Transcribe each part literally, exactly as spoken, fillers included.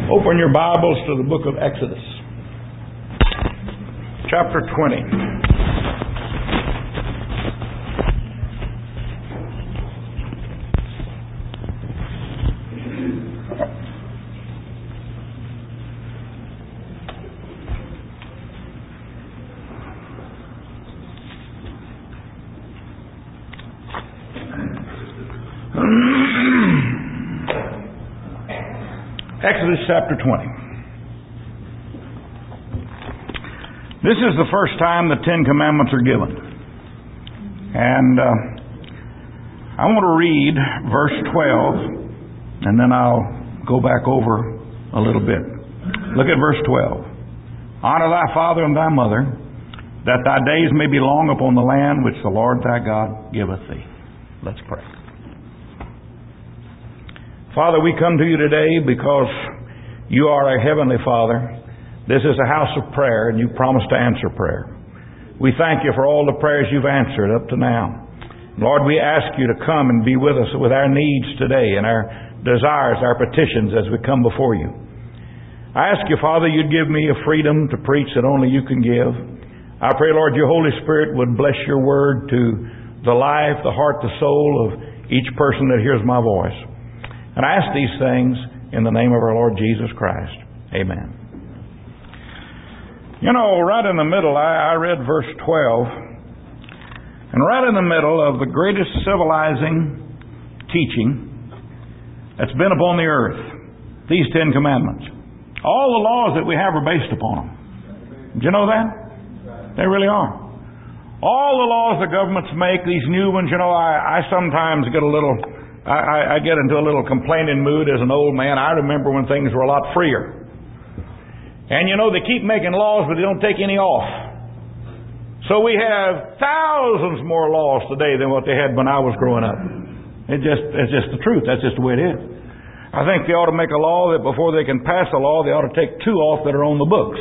Open your Bibles to the book of Exodus, chapter twenty. Exodus chapter twenty. This is the first time the Ten Commandments are given. And uh, I want to read verse twelve, and then I'll go back over a little bit. Look at verse twelve. Honor thy father and thy mother, that thy days may be long upon the land which the Lord thy God giveth thee. Let's pray. Father, we come to you today because you are a heavenly Father. This is a house of prayer, and you promised to answer prayer. We thank you for all the prayers you've answered up to now. Lord, we ask you to come and be with us with our needs today and our desires, our petitions as we come before you. I ask you, Father, you'd give me a freedom to preach that only you can give. I pray, Lord, your Holy Spirit would bless your word to the life, the heart, the soul of each person that hears my voice. And I ask these things in the name of our Lord Jesus Christ. Amen. You know, right in the middle, I, I read verse twelve. And right in the middle of the greatest civilizing teaching that's been upon the earth, these Ten Commandments. All the laws that we have are based upon them. Did you know that? They really are. All the laws the governments make, these new ones, you know, I, I sometimes get a little... I, I get into a little complaining mood as an old man. I remember when things were a lot freer. And you know, they keep making laws, but they don't take any off. So we have thousands more laws today than what they had when I was growing up. It just, it's just the truth. That's just the way it is. I think they ought to make a law that before they can pass a law, they ought to take two off that are on the books.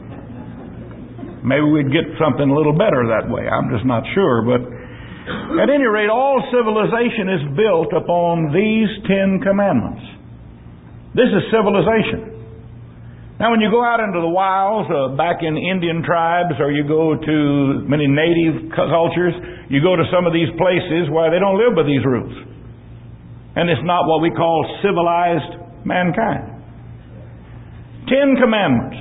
Maybe we'd get something a little better that way. I'm just not sure, but at any rate, all civilization is built upon these Ten Commandments. This is civilization. Now, when you go out into the wilds, uh, back in Indian tribes, or you go to many native cultures, you go to some of these places where they don't live by these rules. And it's not what we call civilized mankind. Ten Commandments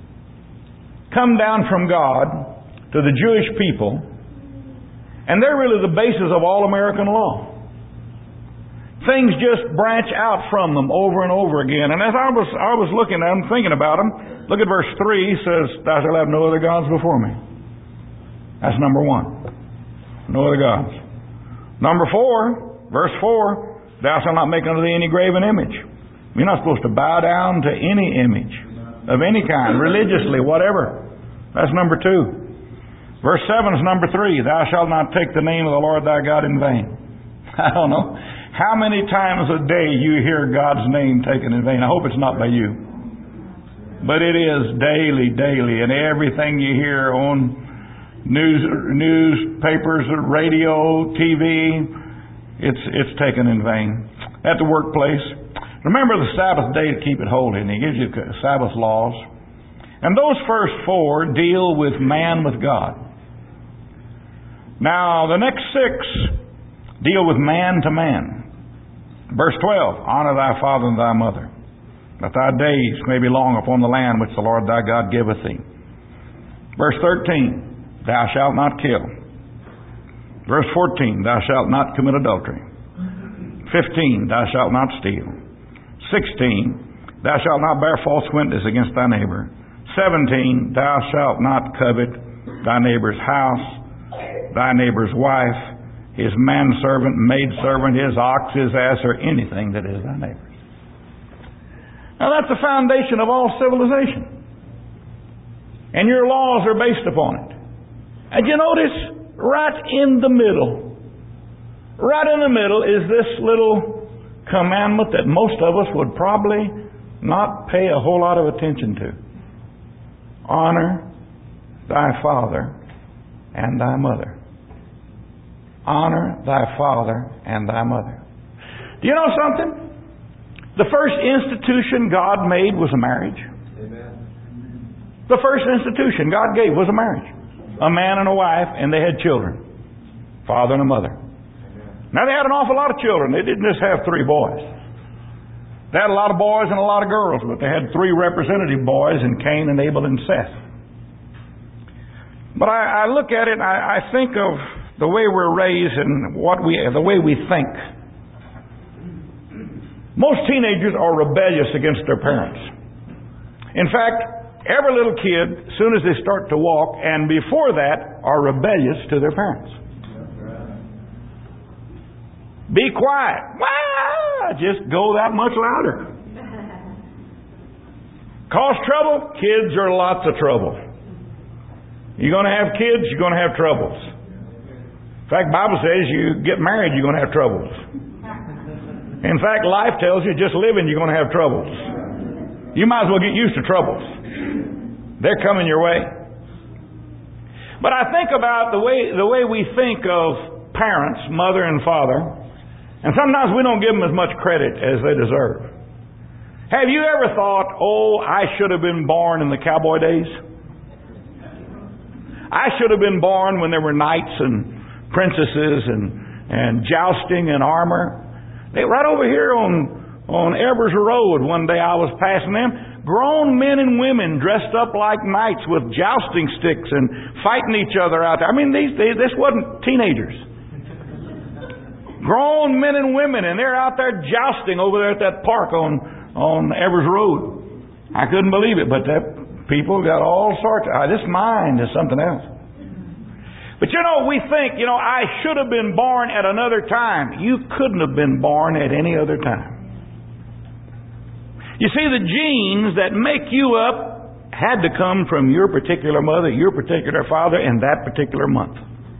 come down from God to the Jewish people. And they're really the basis of all American law. Things just branch out from them over and over again. And as I was I was looking at them, thinking about them, look at verse three, says, thou shalt have no other gods before me. That's number one. No other gods. Number four, verse four, thou shalt not make unto thee any graven image. You're not supposed to bow down to any image of any kind, religiously, whatever. That's number two. Verse seven is number three. Thou shalt not take the name of the Lord thy God in vain. I don't know how many times a day you hear God's name taken in vain. I hope it's not by you. But it is daily, daily. And everything you hear on news, newspapers, radio, T V, it's, it's taken in vain. At the workplace. Remember the Sabbath day to keep it holy. And He gives you Sabbath laws. And those first four deal with man with God. Now, the next six deal with man to man. Verse twelve, honor thy father and thy mother, that thy days may be long upon the land which the Lord thy God giveth thee. Verse thirteen, thou shalt not kill. Verse fourteen, thou shalt not commit adultery. fifteen, thou shalt not steal. sixteen, thou shalt not bear false witness against thy neighbor. seventeen, thou shalt not covet thy neighbor's house, thy neighbor's wife, his manservant, maidservant, his ox, his ass, or anything that is thy neighbor's. Now that's the foundation of all civilization. And your laws are based upon it. And you notice, right in the middle, right in the middle is this little commandment that most of us would probably not pay a whole lot of attention to. Honor thy father and thy mother. Honor thy father and thy mother. Do you know something? The first institution God made was a marriage. Amen. The first institution God gave was a marriage. A man and a wife, and they had children. Father and a mother. Amen. Now they had an awful lot of children. They didn't just have three boys. They had a lot of boys and a lot of girls, but they had three representative boys in Cain and Abel and Seth. But I, I look at it and I, I think of the way we're raised and what we, the way we think. Most teenagers are rebellious against their parents. In fact, every little kid, as soon as they start to walk, and before that, are rebellious to their parents. Be quiet. Wah! Just go that much louder. Cause trouble? Kids are lots of trouble. You're going to have kids, you're going to have troubles. In fact, the Bible says you get married, you're going to have troubles. In fact, life tells you just living, you're going to have troubles. You might as well get used to troubles. They're coming your way. But I think about the way the way we think of parents, mother and father, and sometimes we don't give them as much credit as they deserve. Have you ever thought, oh, I should have been born in the cowboy days? I should have been born when there were knights and princesses and, and jousting and armor. They, right over here on, on Evers Road, one day I was passing them. Grown men and women dressed up like knights with jousting sticks and fighting each other out there. I mean, these, they, this wasn't teenagers. Grown men and women, and they're out there jousting over there at that park on, on Evers Road. I couldn't believe it, but that people got all sorts of... Uh, this mind is something else. But you know, we think, you know, I should have been born at another time. You couldn't have been born at any other time. You see, the genes that make you up had to come from your particular mother, your particular father, in that particular month.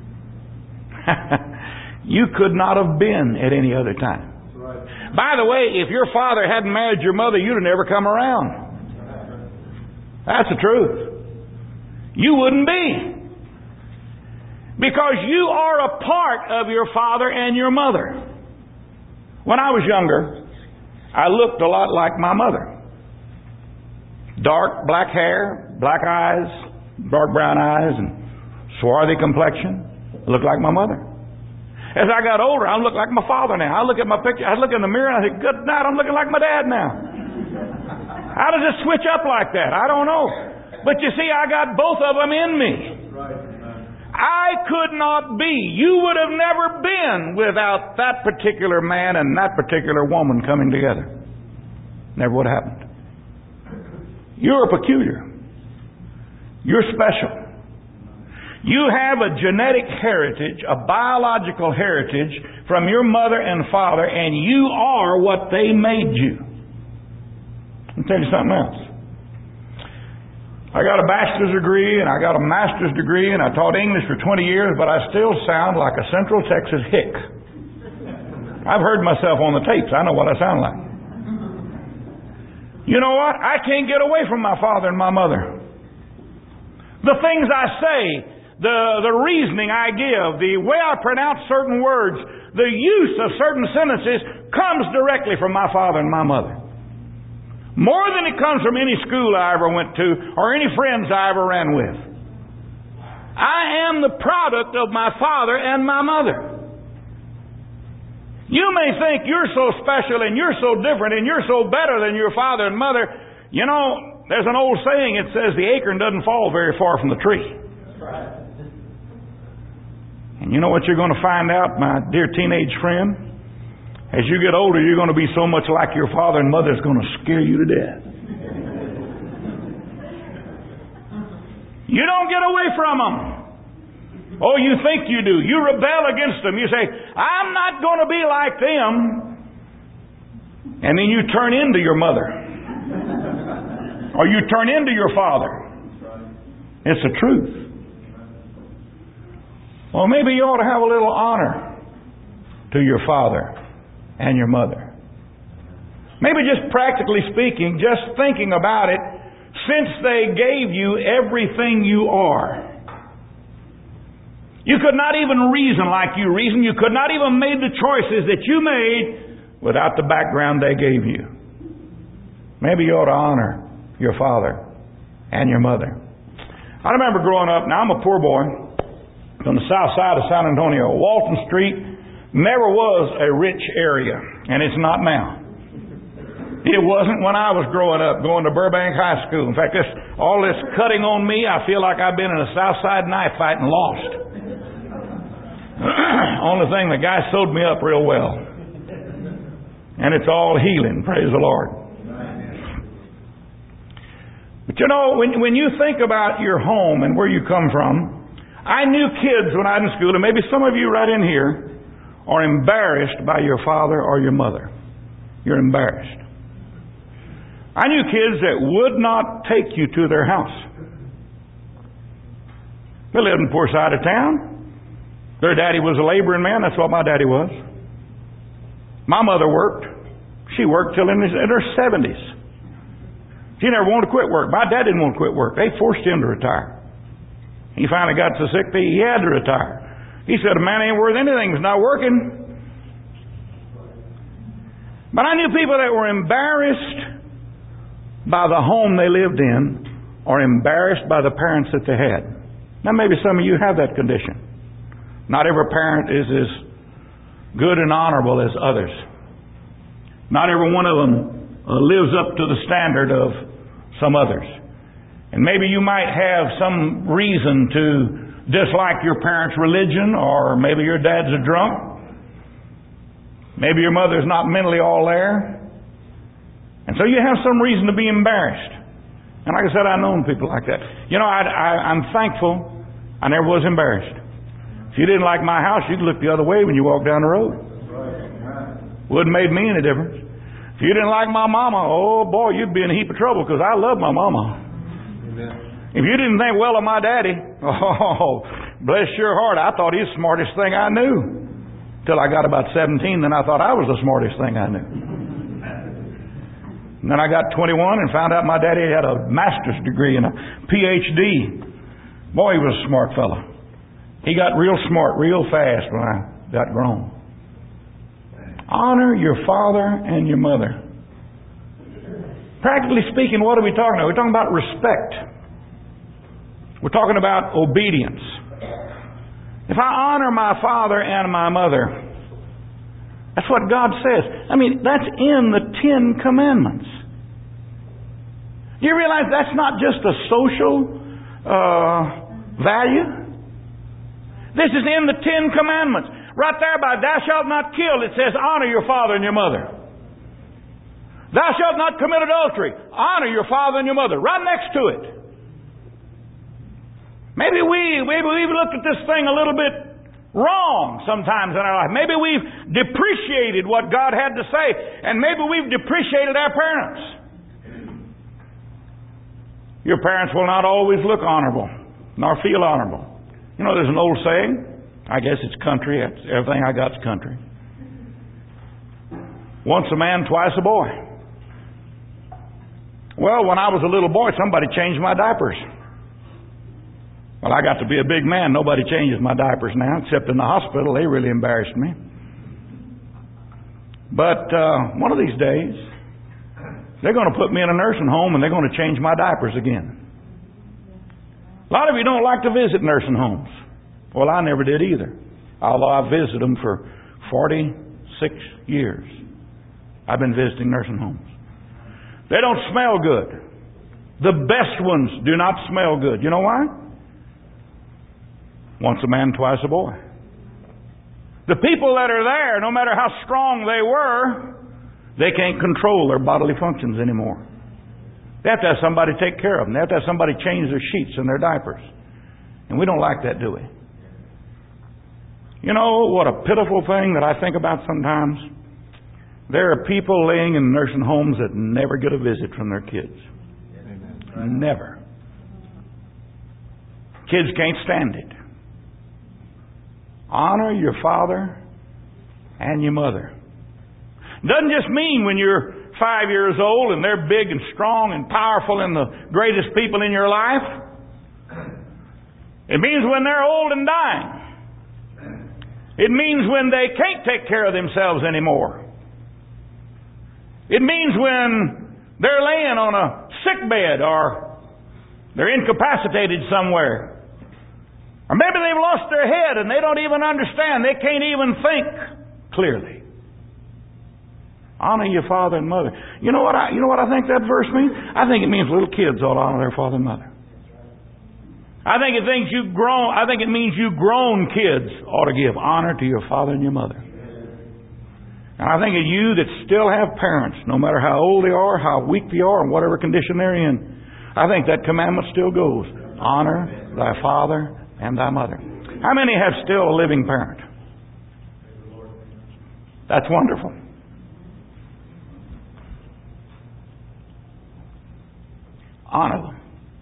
You could not have been at any other time. Right. By the way, if your father hadn't married your mother, you'd have never come around. That's the truth. You wouldn't be. Because you are a part of your father and your mother. When I was younger, I looked a lot like my mother. Dark black hair, black eyes, dark brown eyes, and swarthy complexion. I looked like my mother. As I got older, I look like my father now. I look at my picture, I look in the mirror and I think, good night, I'm looking like my dad now. How does it switch up like that? I don't know. But you see, I got both of them in me. I could not be. You would have never been without that particular man and that particular woman coming together. Never would have happened. You're peculiar. You're special. You have a genetic heritage, a biological heritage from your mother and father, and you are what they made you. I'll tell you something else. I got a bachelor's degree and I got a master's degree and I taught English for twenty years, but I still sound like a Central Texas hick. I've heard myself on the tapes. I know what I sound like. You know what? I can't get away from my father and my mother. The things I say, the, the reasoning I give, the way I pronounce certain words, the use of certain sentences comes directly from my father and my mother. More than it comes from any school I ever went to or any friends I ever ran with. I am the product of my father and my mother. You may think you're so special and you're so different and you're so better than your father and mother. You know, there's an old saying, it says the acorn doesn't fall very far from the tree. That's right. And you know what you're going to find out, my dear teenage friend? As you get older, you're going to be so much like your father and mother, it's going to scare you to death. You don't get away from them. Oh, you think you do. You rebel against them. You say, I'm not going to be like them. And then you turn into your mother. Or you turn into your father. It's the truth. Well, maybe you ought to have a little honor to your father and your mother. Maybe just practically speaking, just thinking about it, since they gave you everything you are. You could not even reason like you reason. You could not even make the choices that you made without the background they gave you. maybe you ought to honor your father and your mother. I remember growing up, now I'm a poor boy, from the south side of San Antonio. Walton Street never was a rich area, and it's not now. It wasn't when I was growing up, going to Burbank High School. In fact, this, all this cutting on me, I feel like I've been in a south side knife fight and lost. Only thing, the guy sewed me up real well. And it's all healing, praise the Lord. But you know, when, when you think about your home and where you come from, I knew kids when I was in school, and maybe some of you right in here are embarrassed by your father or your mother. You're embarrassed. I knew kids that would not take you to their house. They lived in the poor side of town. Their daddy was a laboring man. That's what my daddy was. My mother worked. She worked till in her seventies. She never wanted to quit work. My dad didn't want to quit work. They forced him to retire. He finally got so sick that he had to retire. He said, a man ain't worth anything if he's not working. But I knew people that were embarrassed by the home they lived in, or embarrassed by the parents that they had. Now maybe some of you have that condition. Not every parent is as good and honorable as others. Not every one of them uh, lives up to the standard of some others. And maybe you might have some reason to dislike your parents' religion, or maybe your dad's a drunk. Maybe your mother's not mentally all there. And so you have some reason to be embarrassed. And like I said, I've known people like that. You know, I, I, I'm thankful I never was embarrassed. If you didn't like my house, you could look the other way when you walked down the road. Wouldn't made me any difference. If you didn't like my mama, oh boy, you'd be in a heap of trouble, because I love my mama. Amen. If you didn't think well of my daddy, oh, bless your heart, I thought he was the smartest thing I knew. Till I got about seventeen, then I thought I was the smartest thing I knew. And then I got twenty-one and found out my daddy had a master's degree and a P H D. Boy, he was a smart fella. He got real smart real fast when I got grown. Honor your father and your mother. Practically speaking, what are we talking about? We're talking about respect. We're talking about obedience. If I honor my father and my mother, that's what God says. I mean, that's in the Ten Commandments. Do you realize that's not just a social uh, value? This is in the Ten Commandments. Right there by thou shalt not kill, it says honor your father and your mother. Thou shalt not commit adultery. Honor your father and your mother. Right next to it. Maybe we, maybe we've looked at this thing a little bit wrong sometimes in our life. Maybe we've depreciated what God had to say, and maybe we've depreciated our parents. Your parents will not always look honorable, nor feel honorable. You know, there's an old saying, I guess it's country, everything I got's country. Once a man, twice a boy. Well, when I was a little boy, somebody changed my diapers. Well, I got to be a big man. Nobody changes my diapers now, except in the hospital. They really embarrassed me. But uh, one of these days, they're going to put me in a nursing home and they're going to change my diapers again. A lot of you don't like to visit nursing homes. Well, I never did either. Although I've visited them for forty-six years. I've been visiting nursing homes. They don't smell good. The best ones do not smell good. You know why? Once a man, twice a boy. The people that are there, no matter how strong they were, they can't control their bodily functions anymore. They have to have somebody take care of them. They have to have somebody change their sheets and their diapers. And we don't like that, do we? You know what a pitiful thing that I think about sometimes? There are people laying in nursing homes that never get a visit from their kids. Amen. Never. Kids can't stand it. Honor your father and your mother. Doesn't just mean when you're five years old and they're big and strong and powerful and the greatest people in your life. It means when they're old and dying. It means when they can't take care of themselves anymore. It means when They're laying on a sick bed, or they're incapacitated somewhere. Or maybe they've lost their head and they don't even understand. They can't even think clearly. Honor your father and mother. You know what I, you know what I think that verse means? I think it means little kids ought to honor their father and mother. I think it thinks you grown. I think it means you grown kids ought to give honor to your father and your mother. And I think of you that still have parents, no matter how old they are, how weak they are, and whatever condition they're in, I think that commandment still goes. Honor thy father and thy mother. How many have still a living parent? That's wonderful. Honor them.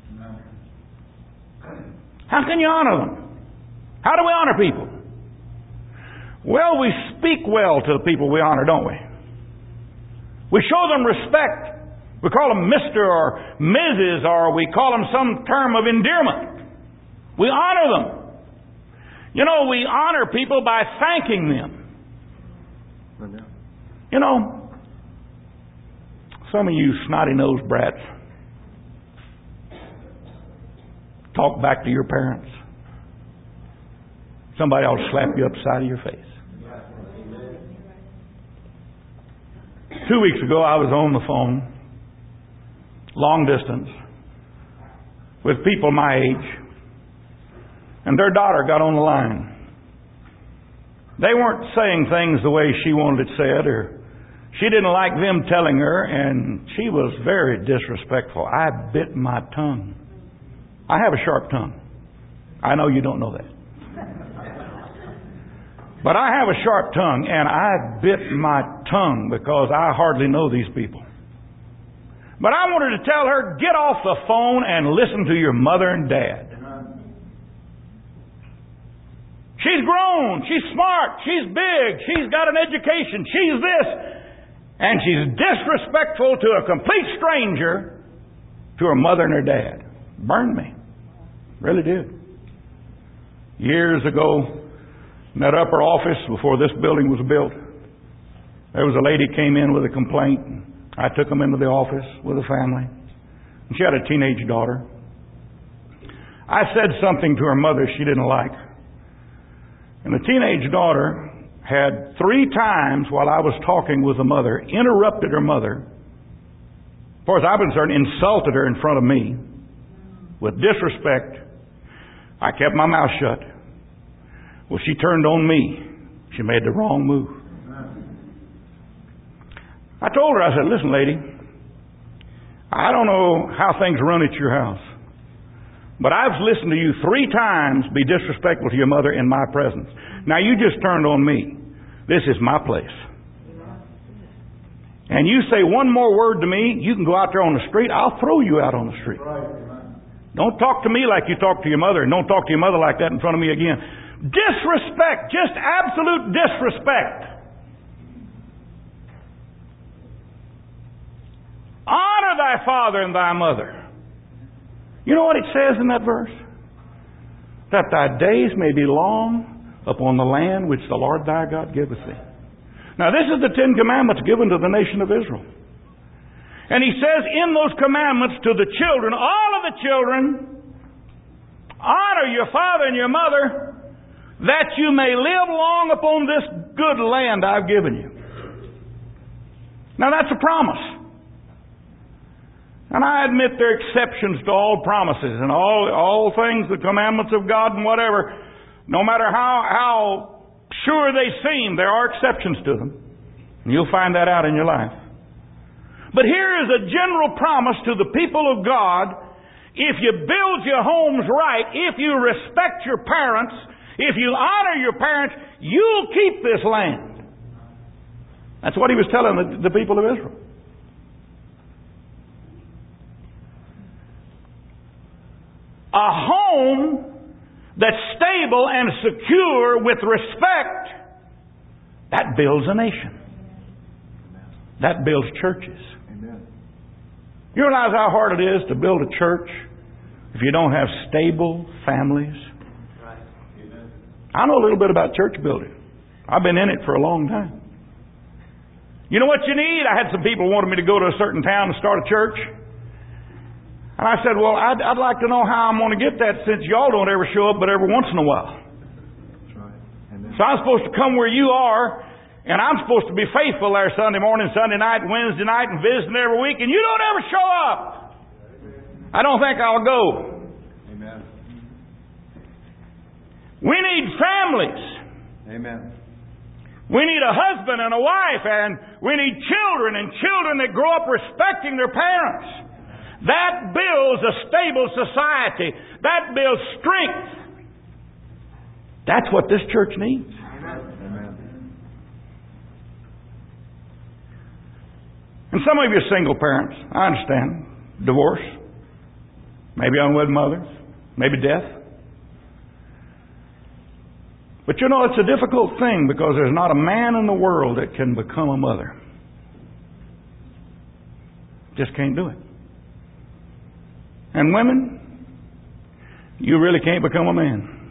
How can you honor them? How do we honor people? Well, we speak well to the people we honor, don't we? We show them respect. We call them Mister or Missus or we call them some term of endearment. We honor them. You know, we honor people by thanking them. You know, some of you snotty-nosed brats talk back to your parents. Somebody ought to slap you upside of your face. Two weeks ago, I was on the phone, long distance, with people my age, and their daughter got on the line. They weren't saying things the way she wanted it said, or she didn't like them telling her, and she was very disrespectful. I bit my tongue. I have a sharp tongue. I know you don't know that. But I have a sharp tongue, and I bit my tongue because I hardly know these people. But I wanted to tell her, get off the phone and listen to your mother and dad. She's grown. She's smart. She's big. She's got an education. She's this. And she's disrespectful to a complete stranger, to her mother and her dad. Burned me. Really did. Years ago, in that upper office before this building was built, there was a lady came in with a complaint. I took them into the office with a family. And she had a teenage daughter. I said something to her mother she didn't like. And the teenage daughter had three times while I was talking with the mother, interrupted her mother. As far as I'm concerned, insulted her in front of me with disrespect. I kept my mouth shut. Well, she turned on me. She made the wrong move. I told her, I said, listen, lady, I don't know how things run at your house, but I've listened to you three times be disrespectful to your mother in my presence. Now you just turned on me. This is my place. And you say one more word to me, you can go out there on the street, I'll throw you out on the street. Don't talk to me like you talk to your mother, and don't talk to your mother like that in front of me again. Disrespect, just absolute disrespect. Honor thy father and thy mother. You know what it says in that verse? That thy days may be long upon the land which the Lord thy God giveth thee. Now this is the Ten Commandments given to the nation of Israel. And he says in those commandments to the children, all of the children, honor your father and your mother, that you may live long upon this good land I've given you. Now that's a promise. And I admit there are exceptions to all promises and all, all things, the commandments of God and whatever. No matter how, how sure they seem, there are exceptions to them. And you'll find that out in your life. But here is a general promise to the people of God. If you build your homes right, if you respect your parents, if you honor your parents, you'll keep this land. That's what he was telling the, the people of Israel. A home that's stable and secure with respect, that builds a nation. That builds churches. Amen. You realize how hard it is to build a church if you don't have stable families? Right. Amen. I know a little bit about church building. I've been in it for a long time. You know what you need? I had some people who wanted me to go to a certain town and start a church. And I said, well, I'd, I'd like to know how I'm going to get that since y'all don't ever show up but every once in a while. That's right. Amen. So I'm supposed to come where you are, and I'm supposed to be faithful there Sunday morning, Sunday night, Wednesday night, and visiting every week, and you don't ever show up. I don't think I'll go. Amen. We need families. Amen. We need a husband and a wife, and we need children and children that grow up respecting their parents. That builds a stable society. That builds strength. That's what this church needs. Amen. And some of you are single parents. I understand. Divorce. Maybe unwed mothers. Maybe death. But you know, it's a difficult thing because there's not a man in the world that can become a mother. Just can't do it. And women, you really can't become a man.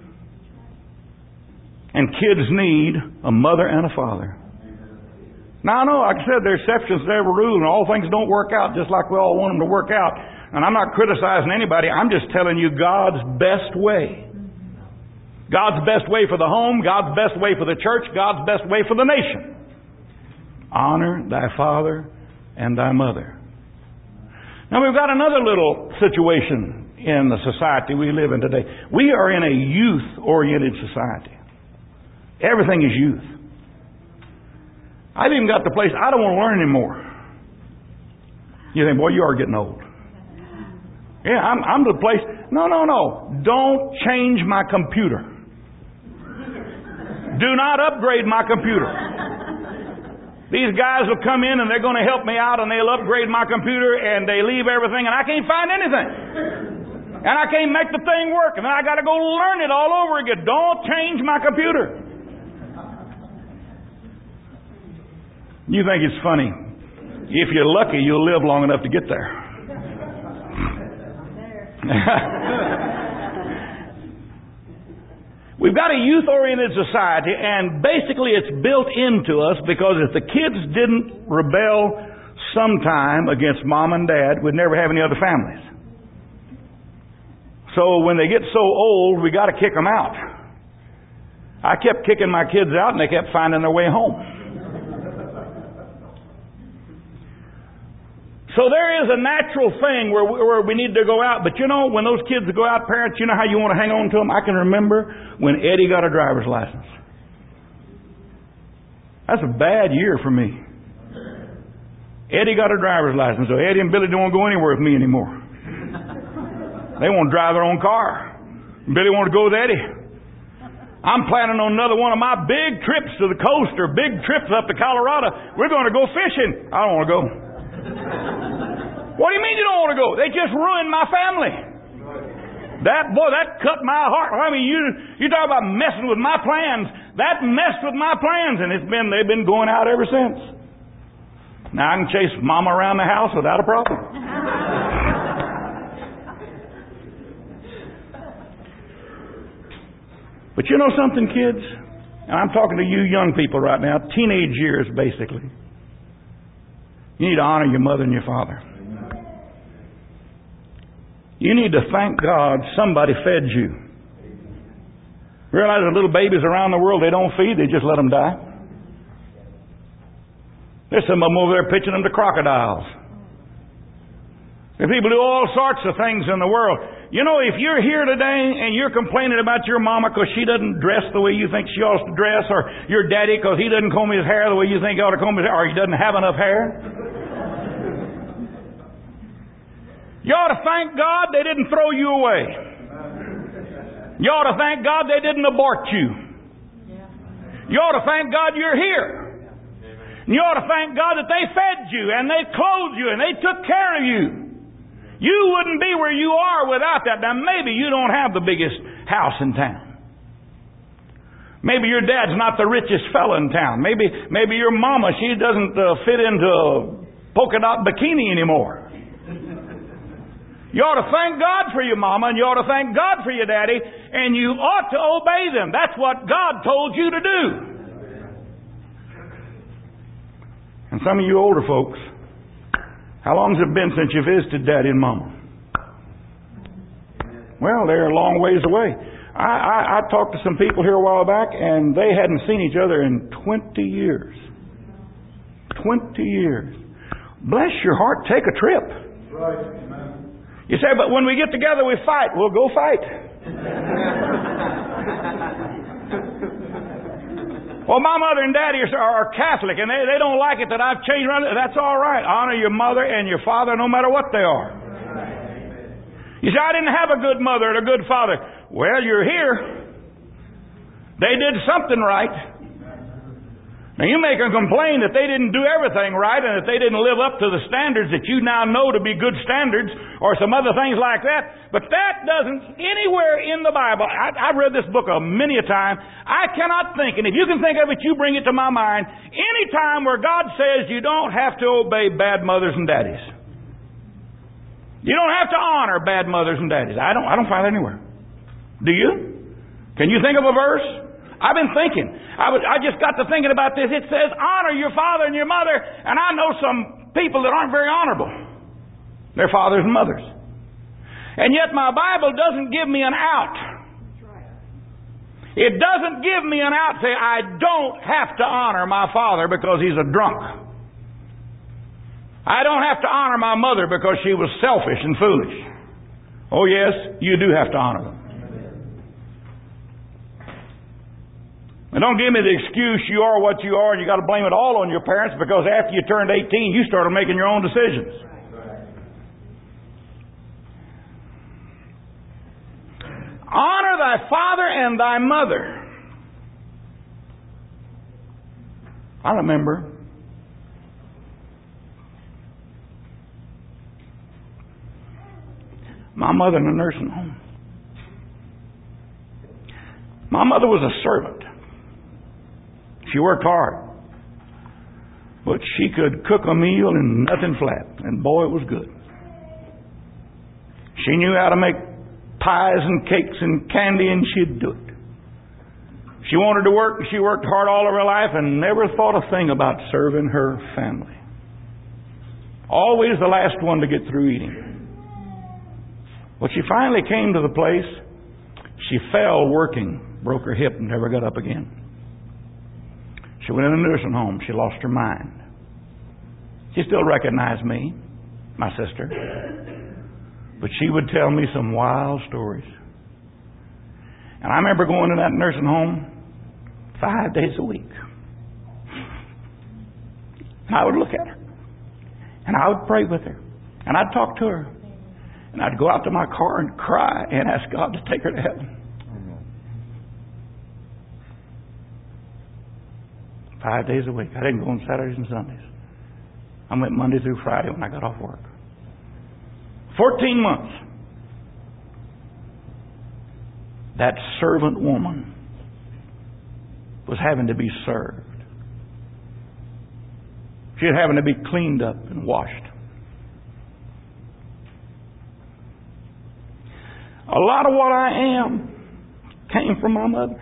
And kids need a mother and a father. Now, I know, like I said, there are exceptions to every rule, and all things don't work out just like we all want them to work out. And I'm not criticizing anybody. I'm just telling you God's best way. God's best way for the home, God's best way for the church, God's best way for the nation. Honor thy father and thy mother. Now we've got another little situation in the society we live in today. We are in a youth-oriented society. Everything is youth. I've even got the place, I don't want to learn anymore. You think, boy, you are getting old. Yeah, I'm, I'm to the place, no, no, no. Don't change my computer. Do not upgrade my computer. These guys will come in and they're going to help me out and they'll upgrade my computer and they leave everything and I can't find anything. And I can't make the thing work and then I got to go learn it all over again. Don't change my computer. You think it's funny. If you're lucky, you'll live long enough to get there. We've got a youth-oriented society, and basically it's built into us because if the kids didn't rebel sometime against mom and dad, we'd never have any other families. So when they get so old, we got to kick them out. I kept kicking my kids out, and they kept finding their way home. So there is a natural thing where we, where we need to go out. But you know, when those kids go out, parents, you know how you want to hang on to them? I can remember when Eddie got a driver's license. That's a bad year for me. Eddie got a driver's license, so Eddie and Billy don't want to go anywhere with me anymore. They want to drive their own car. Billy wants to go with Eddie. I'm planning on another one of my big trips to the coast or big trips up to Colorado. We're going to go fishing. I don't want to go. What do you mean you don't want to go? They just ruined my family. That, boy, that cut my heart. I mean, you you talk about messing with my plans. That messed with my plans, and it's been they've been going out ever since. Now I can chase Mama around the house without a problem. But you know something, kids? And I'm talking to you young people right now, teenage years basically. You need to honor your mother and your father. You need to thank God somebody fed you. Realize there's little babies around the world they don't feed, they just let them die. There's some of them over there pitching them to crocodiles. There are people who do all sorts of things in the world. You know, if you're here today and you're complaining about your mama because she doesn't dress the way you think she ought to dress, or your daddy because he doesn't comb his hair the way you think he ought to comb his hair, or he doesn't have enough hair, you ought to thank God they didn't throw you away. You ought to thank God they didn't abort you. You ought to thank God you're here. You ought to thank God that they fed you and they clothed you and they took care of you. You wouldn't be where you are without that. Now maybe you don't have the biggest house in town. Maybe your dad's not the richest fella in town. Maybe maybe your mama, she doesn't uh, fit into a polka dot bikini anymore. You ought to thank God for your mama and you ought to thank God for your daddy, and you ought to obey them. That's what God told you to do. And some of you older folks, how long has it been since you visited Daddy and Mama? Well, they're a long ways away. I, I, I talked to some people here a while back, and they hadn't seen each other in twenty years. Twenty years. Bless your heart, take a trip. Right. You say, but when we get together, we fight. Well, go fight. Well, my mother and daddy are, are Catholic, and they, they don't like it that I've changed around. That's all right. Honor your mother and your father no matter what they are. You say, I didn't have a good mother and a good father. Well, you're here. They did something right. Now, you may complain that they didn't do everything right and that they didn't live up to the standards that you now know to be good standards or some other things like that. But that doesn't, anywhere in the Bible, I, I've read this book a many a time, I cannot think, and if you can think of it, you bring it to my mind, any time where God says you don't have to obey bad mothers and daddies. You don't have to honor bad mothers and daddies. I don't, I don't find it anywhere. Do you? Can you think of a verse? I've been thinking. I, was, I just got to thinking about this. It says, honor your father and your mother. And I know some people that aren't very honorable. Their fathers and mothers. And yet my Bible doesn't give me an out. It doesn't give me an out. Say, I don't have to honor my father because he's a drunk. I don't have to honor my mother because she was selfish and foolish. Oh yes, you do have to honor them. And don't give me the excuse you are what you are and you got to blame it all on your parents because after you turned eighteen, you started making your own decisions. Honor thy father and thy mother. I remember my mother in a nursing home. My mother was a servant. She worked hard. But she could cook a meal and nothing flat. And boy, it was good. She knew how to make pies and cakes and candy, and she'd do it. She wanted to work, and she worked hard all of her life and never thought a thing about serving her family. Always the last one to get through eating. Well, she finally came to the place, she fell working, broke her hip, and never got up again. She went in a nursing home. She lost her mind. She still recognized me, my sister. But she would tell me some wild stories. And I remember going to that nursing home five days a week. And I would look at her. And I would pray with her. And I'd talk to her. And I'd go out to my car and cry and ask God to take her to heaven. Five days a week. I didn't go on Saturdays and Sundays. I went Monday through Friday when I got off work. Fourteen months. That servant woman was having to be served. She was having to be cleaned up and washed. A lot of what I am came from my mother.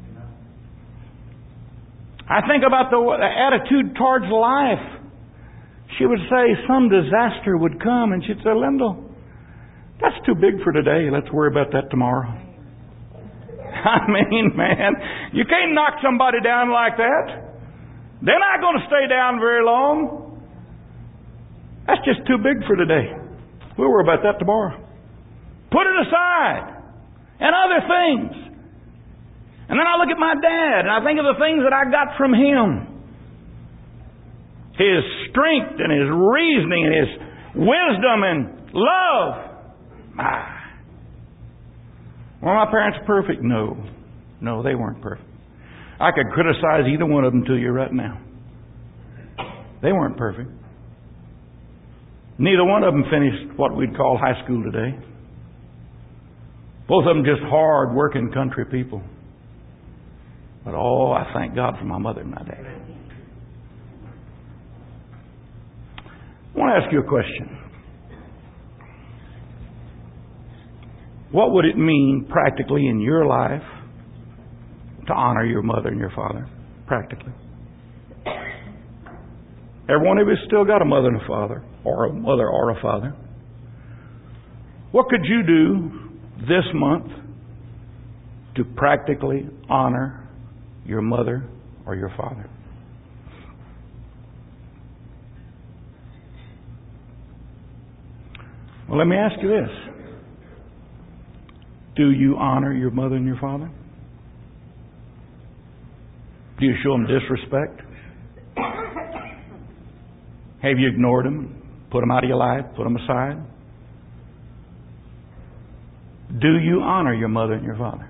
I think about the attitude towards life. She would say some disaster would come and she'd say, Lyndall, that's too big for today. Let's worry about that tomorrow. I mean, man, you can't knock somebody down like that. They're not going to stay down very long. That's just too big for today. We'll worry about that tomorrow. Put it aside. And other things. And then I look at my dad and I think of the things that I got from him. His strength and his reasoning and his wisdom and love. Ah. Were my parents perfect? No. No, they weren't perfect. I could criticize either one of them to you right now. They weren't perfect. Neither one of them finished what we'd call high school today. Both of them just hard working country people. But oh, I thank God for my mother and my dad. I want to ask you a question. What would it mean practically in your life to honor your mother and your father? Practically. Every one of you still got a mother and a father, or a mother or a father. What could you do this month to practically honor your mother or your father? Well, let me ask you this. Do you honor your mother and your father? Do you show them disrespect? Have you ignored them? Put them out of your life? Put them aside? Do you honor your mother and your father?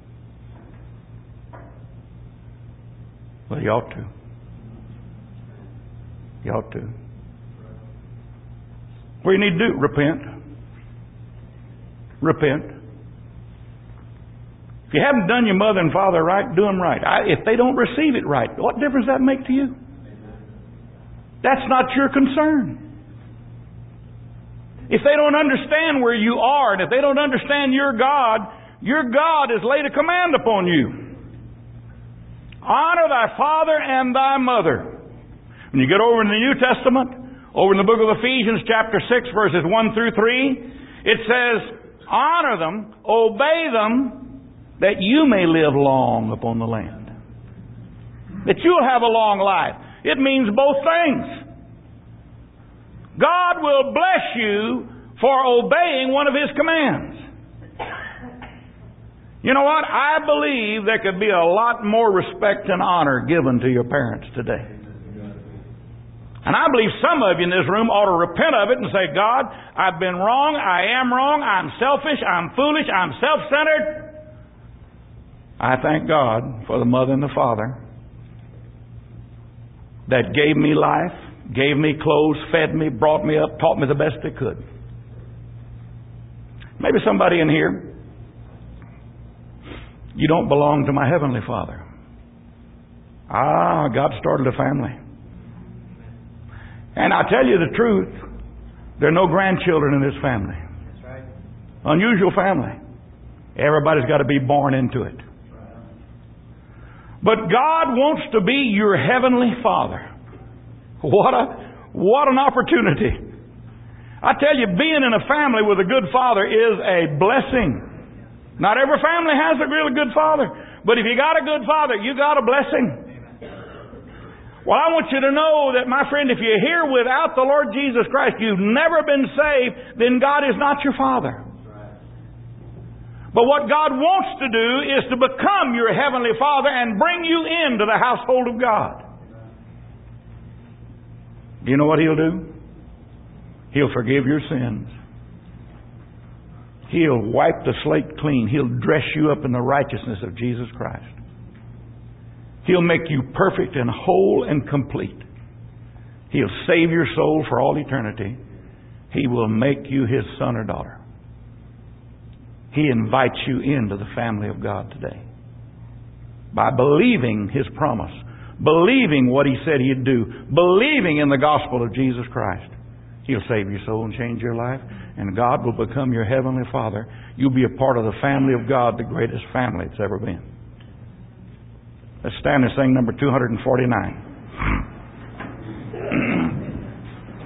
Well, you ought to. You ought to. What do you need to do? Repent. Repent. If you haven't done your mother and father right, do them right. I, if they don't receive it right, what difference does that make to you? That's not your concern. If they don't understand where you are, and if they don't understand your God, your God has laid a command upon you. Honor thy father and thy mother. When you get over in the New Testament, over in the book of Ephesians chapter six, verses one through three, it says, honor them, obey them, that you may live long upon the land. That you'll have a long life. It means both things. God will bless you for obeying one of His commands. You know what? I believe there could be a lot more respect and honor given to your parents today. And I believe some of you in this room ought to repent of it and say, God, I've been wrong, I am wrong, I'm selfish, I'm foolish, I'm self-centered. I thank God for the mother and the father that gave me life, gave me clothes, fed me, brought me up, taught me the best they could. Maybe somebody in here, you don't belong to my Heavenly Father. Ah, God started a family. And I tell you the truth, there are no grandchildren in this family. That's right. Unusual family. Everybody's got to be born into it. But God wants to be your Heavenly Father. What a, what an opportunity. I tell you, being in a family with a good father is a blessing. Not every family has a really good father. But if you got a good father, you got a blessing. Well, I want you to know that, my friend, if you're here without the Lord Jesus Christ, you've never been saved, then God is not your Father. But what God wants to do is to become your Heavenly Father and bring you into the household of God. Do you know what He'll do? He'll forgive your sins. He'll wipe the slate clean. He'll dress you up in the righteousness of Jesus Christ. He'll make you perfect and whole and complete. He'll save your soul for all eternity. He will make you His son or daughter. He invites you into the family of God today. By believing His promise, believing what He said He'd do, believing in the gospel of Jesus Christ, He'll save your soul and change your life, and God will become your Heavenly Father. You'll be a part of the family of God, the greatest family it's ever been. Let's stand and sing number two forty-nine.